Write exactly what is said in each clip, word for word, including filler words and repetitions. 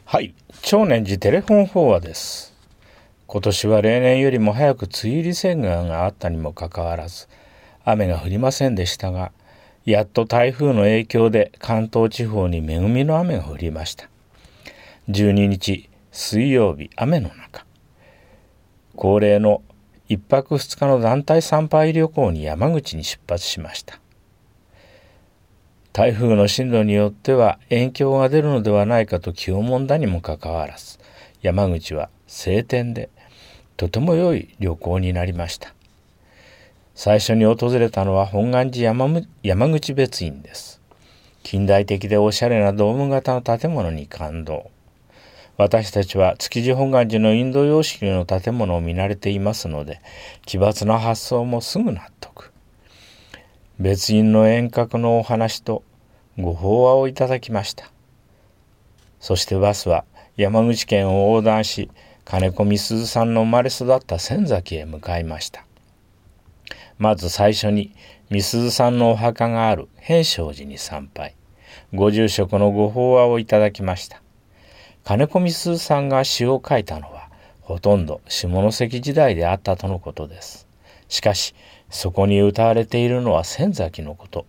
はい、長年寺テレフォン法話です。今年は例年よりも早く梅雨入り宣言があったにもかかわらず、雨が降りませんでしたが、やっと台風の影響で関東地方に恵みの雨が降りました。じゅうににち水曜日、雨の中、恒例のいっぱくふつかの団体参拝旅行に山口に出発しました。台風の進路によっては影響が出るのではないかと気をもんだにもかかわらず、山口は晴天でとても良い旅行になりました。最初に訪れたのは本願寺 山, 山口別院です。近代的でおしゃれなドーム型の建物に感動。私たちは築地本願寺のインド様式の建物を見慣れていますので、奇抜な発想もすぐ納得。別院の遠隔のお話とご法話をいただきました。そしてバスは山口県を横断し、金子みすずさんの生まれ育った仙崎へ向かいました。まず最初にみすずさんのお墓がある偏正寺に参拝。ご住職のご法話をいただきました。金子みすずさんが詩を書いたのはほとんど下関時代であったとのことです。しかしそこに歌われているのは仙崎のこと。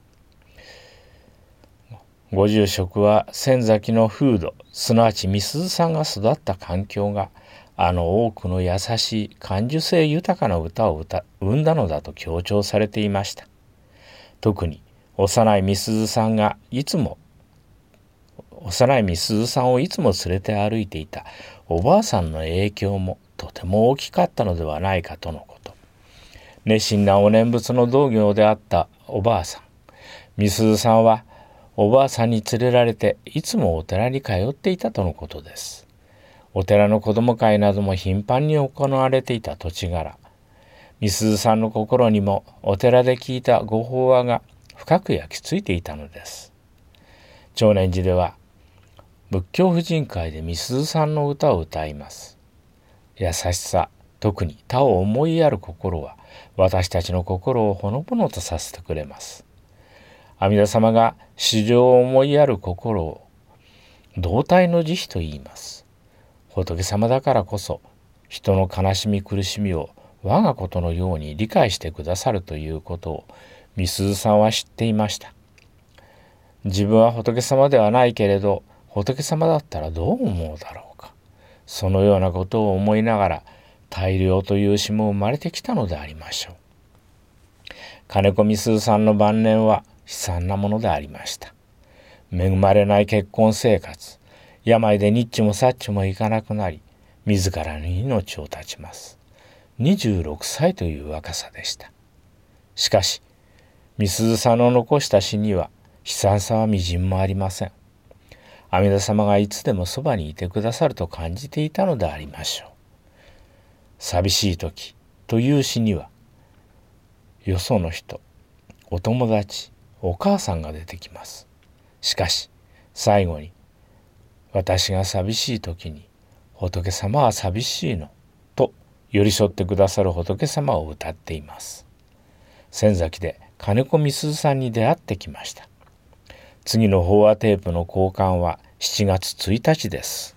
ご住職は仙崎の風土、すなわちみすずさんが育った環境があの多くの優しい感受性豊かな歌を歌生んだのだと強調されていました。特に幼いみすずさんがいつも幼いみすずさんをいつも連れて歩いていたおばあさんの影響もとても大きかったのではないかとのこと。熱心なお念仏の道行であったおばあさん、みすずさんはおばあさんに連れられていつもお寺に通っていたとのことです。お寺の子ども会なども頻繁に行われていた土地柄、みすずさんの心にもお寺で聞いたご法話が深く焼き付いていたのです。長年寺では仏教婦人会でみすずさんの歌を歌います。優しさ、特に他を思いやる心は私たちの心をほのぼのとさせてくれます。阿弥陀様が衆生を思いやる心を同体の慈悲と言います。仏様だからこそ人の悲しみ苦しみを我がことのように理解してくださるということをみすずさんは知っていました。自分は仏様ではないけれど仏様だったらどう思うだろうか。そのようなことを思いながら大量という詩も生まれてきたのでありましょう。金子みすずさんの晩年は悲惨なものでありました。恵まれない結婚生活、病でニッチもサッチもいかなくなり、自らの命を絶ちます。にじゅうろくさいという若さでした。しかし、みすずさんの残した詩には悲惨さはみじんもありません。阿弥陀様がいつでもそばにいてくださると感じていたのでありましょう。寂しい時という詩には、よその人、お友達、お母さんが出てきます。しかし最後に、私が寂しい時に仏様は寂しいのと寄り添ってくださる仏様を歌っています。仙崎で金子みすずさんに出会ってきました。次の法話テープの交換はしちがつついたちです。